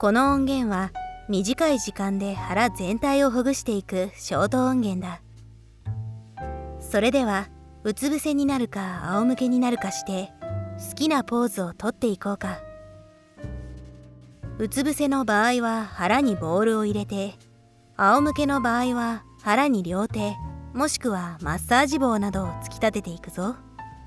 この音源は短い時間で腹全体をほぐしていくショート音源だ。それではうつ伏せになるか仰向けになるかして好きなポーズをとっていこうか。うつ伏せの場合は腹にボールを入れて、仰向けの場合は腹に両手もしくはマッサージ棒などを突き立てていくぞ。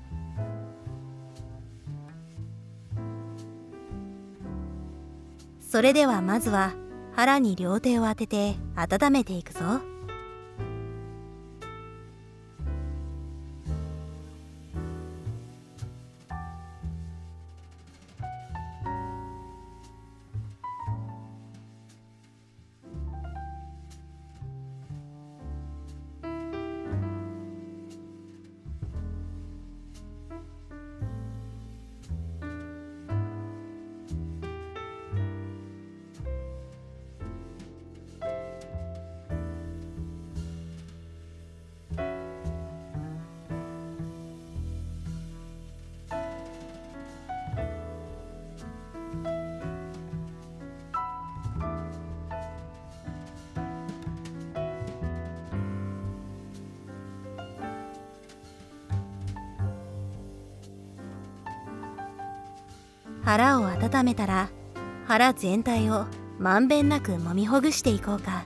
それではまずは腹に両手を当てて温めていくぞ。腹を温めたら腹全体をまんべんなく揉みほぐしていこうか。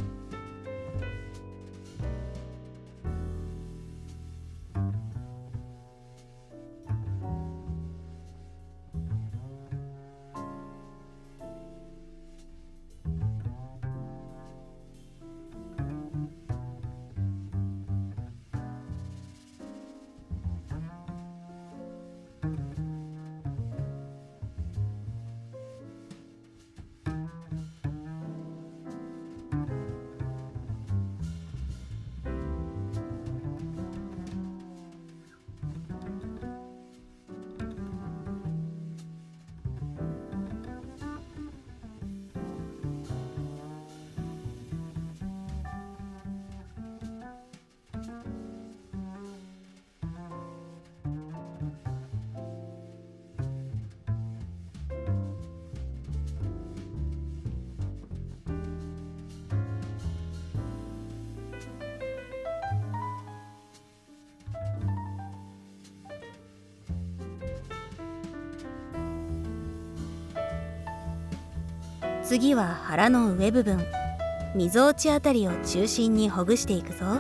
次は腹の上部分、みぞおちあたりを中心にほぐしていくぞ。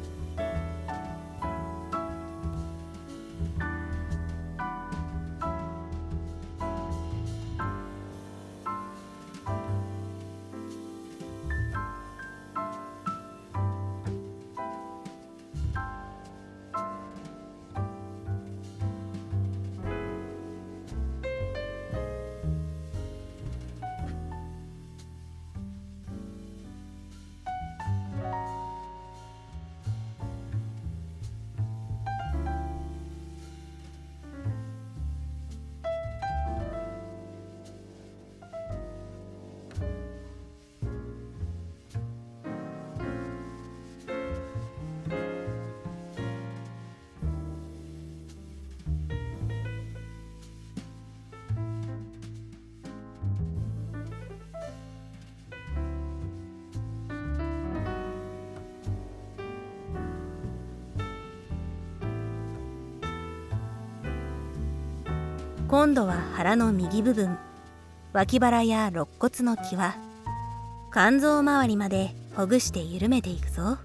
今度は腹の右部分、脇腹や肋骨の際、肝臓周りまでほぐして緩めていくぞ。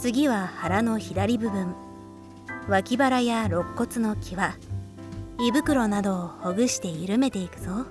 次は腹の左部分、脇腹や肋骨の際、胃袋などをほぐして緩めていくぞ。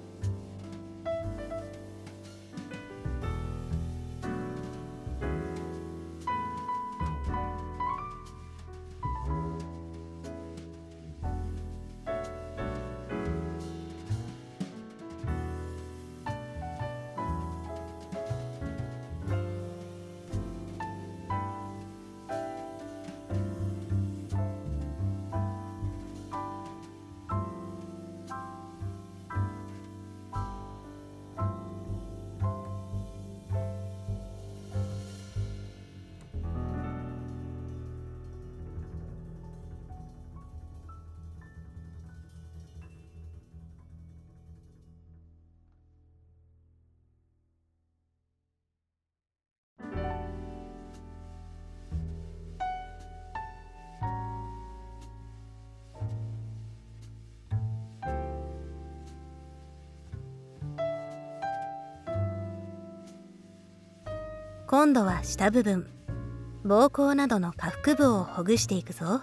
今度は下部分、膀胱などの下腹部をほぐしていくぞ。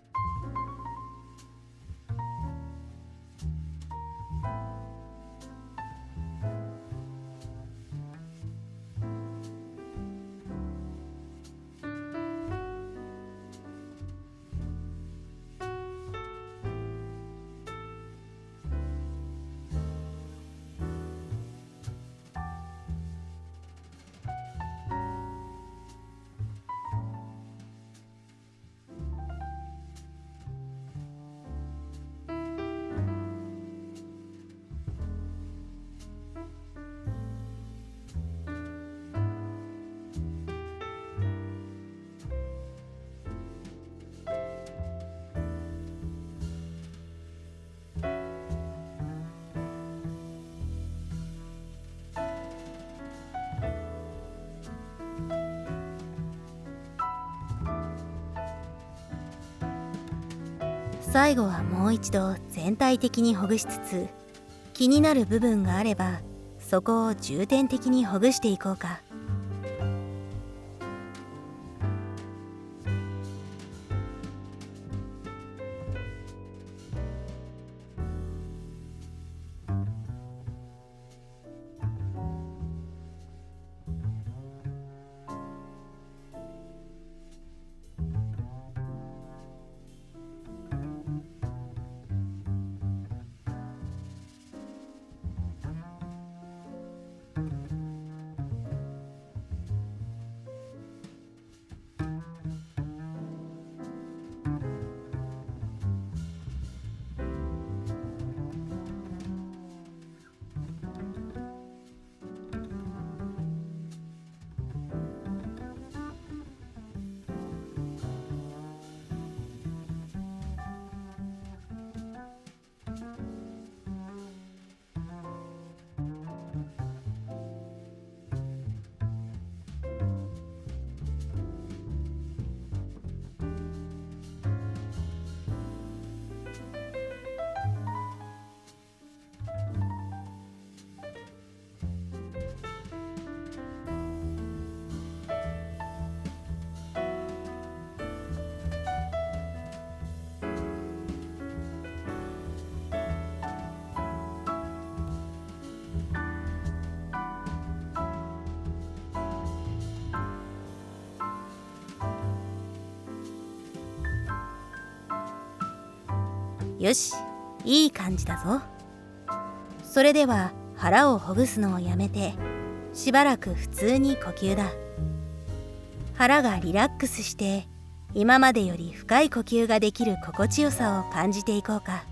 最後はもう一度全体的にほぐしつつ、気になる部分があればそこを重点的にほぐしていこうか。よし、いい感じだぞ。それでは腹をほぐすのをやめて、しばらく普通に呼吸だ。腹がリラックスして、今までより深い呼吸ができる心地よさを感じていこうか。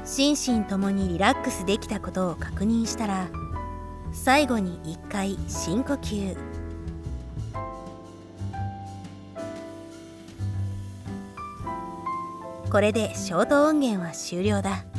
心身ともにリラックスできたことを確認したら、最後に1回深呼吸。これでショート音源は終了だ。